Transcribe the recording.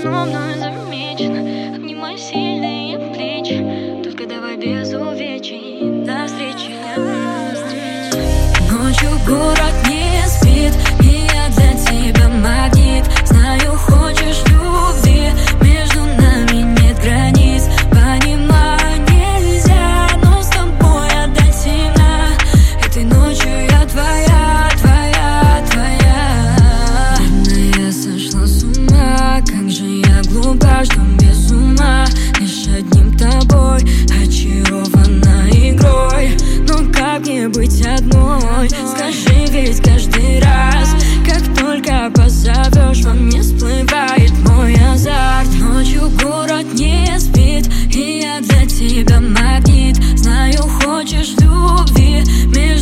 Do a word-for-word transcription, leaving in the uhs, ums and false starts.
давно мной замечен. Обнимай сильные плечи, только давай без увечий. До встречи, ночью город не спит, и я для тебя магнит. Знаю, хочешь любви, между нами нет границ. Понимаю, нельзя, но с тобой отдать сильно. Этой ночью я твоя, твоя, твоя. Бедная, я сошла с ума, как же я глупа, что без ума. Лишь одним тобой очарована игрой. Но как мне быть одной? Скажи, ведь каждый раз, как только позовешь, во мне всплывает мой азарт. Ночью город не спит, и я для тебя магнит. Знаю, хочешь любви, между